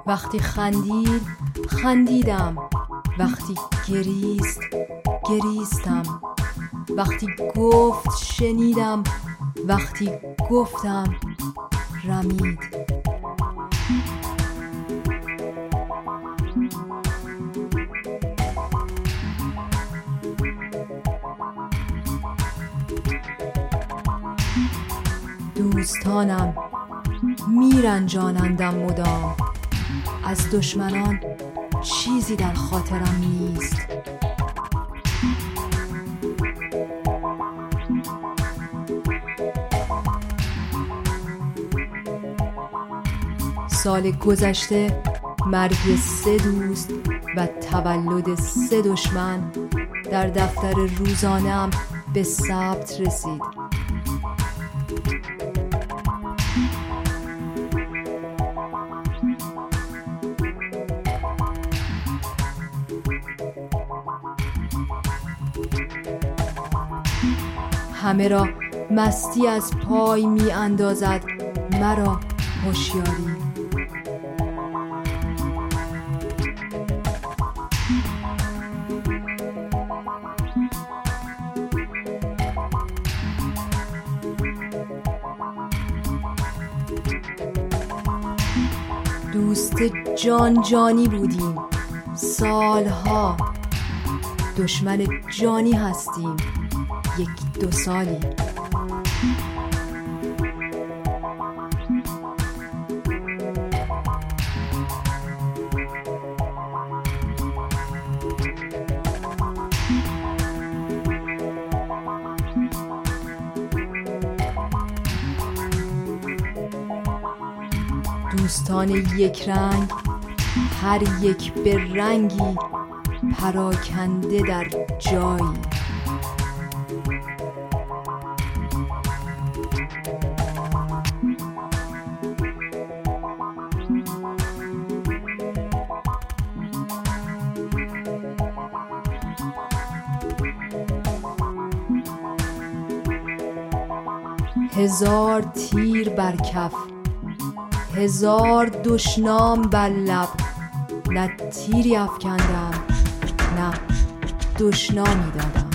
وقتی خندید خندیدم، وقتی گریست گریستم، وقتی گفت شنیدم، وقتی گفتم رمید. دوستانم میرنجانندم مدام، از دشمنان چیزی در خاطرم نیست. سال گذشته مرگ 3 دوست و تولد 3 دشمن در دفتر روزانه‌ام به ثبت رسید. همه را مستی از پای می اندازد، مرا هوشیاری. دوست جان جانی بودیم سالها، دشمن جانی هستیم 1-2 سالی. دوستان یک رنگ، هر یک به رنگی پراکنده در جایی. هزار تیر بر کف، 1000 دشنام بر لب، نه تیری افکندم نه دشنامی دادم.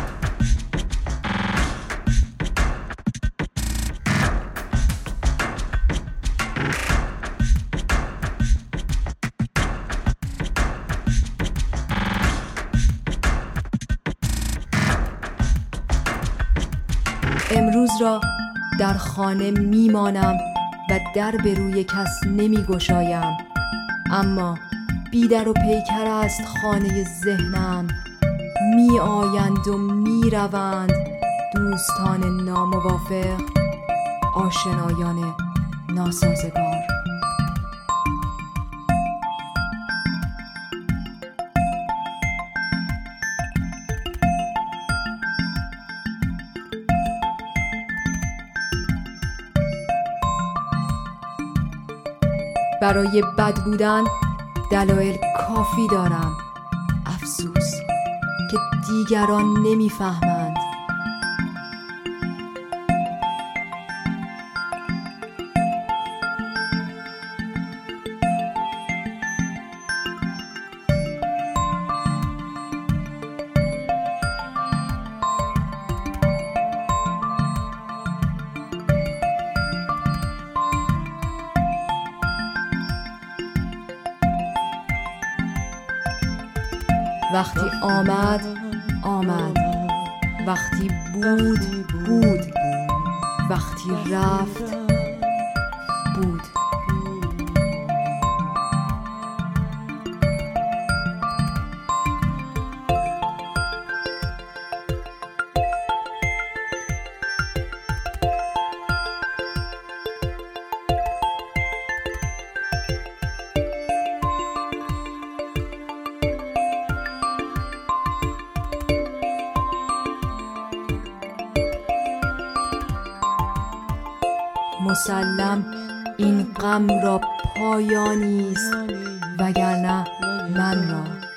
امروز را در خانه میمانم و در به روی کس نمی گشایم، اما بی در و پیکر است خانه ذهنم. می آیند و می روند دوستان ناموافق، آشنایان ناسازگار. برای بد بودن دلایل کافی دارم، افسوس که دیگران نمیفهمند. وقتی آمد آمد، وقتی بود بود، وقتی رفت بود. مسلم این غم را پایانی است، وگرنه من را